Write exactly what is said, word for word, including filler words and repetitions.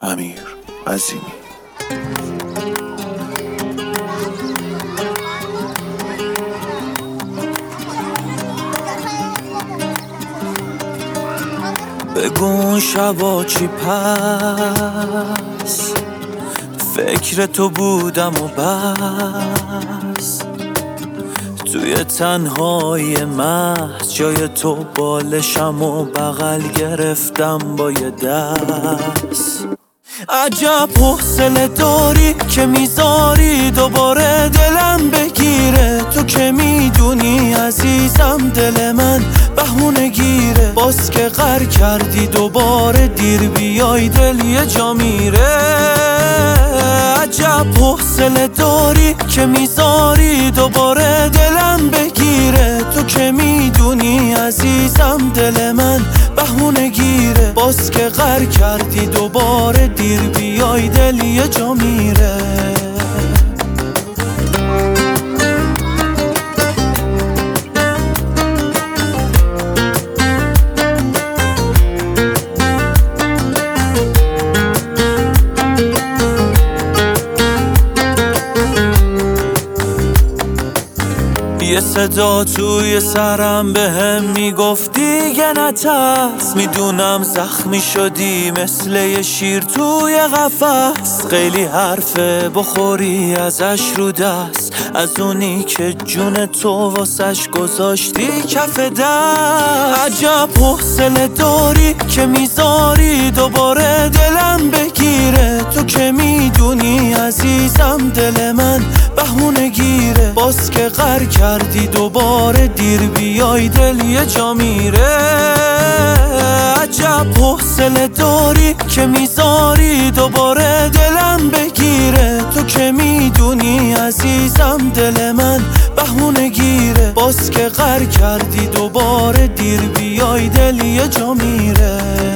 امیر عظیمی. بگو اون شبا چی پس فکر تو بودم و بس، توی تنهای محض جای تو بالشم و بغل گرفتم با یه دست. عجب حوصله داری که میذاری دوباره دلم بگیره، تو که میدونی عزیزم دل من بهونه گیره، باز که غر کردی دوباره دیر بیای دل یه جا میره. عجب حوصله داری که میذاری دوباره دلم بگیره، تو که میدونی عزیزم دل من بهونه گیره، باز که غر کردی دوباره دیر بیای دل یه جا میره. یه صدا توی سرم به هم میگفت دیگه نترس، میدونم زخمی شدی مثل یه شیر توی قفس، خیلی حرفه بخوری ازش رو دست، از اونی که جون تو واسش گذاشتی کف دست. عجب حوصله داری که میذاری دوباره دلم بگیره، تو که میدونی عزیزم دل من بهونه گیره، باز که غر کردی دوباره دیر بیای دل یه جا میره. عجب حوصله داری که میذاری دوباره دلم بگیره، تو که میدونی عزیزم دل من بهونه گیره، باز که غر کردی دوباره دیر بیای دل یه جا میره.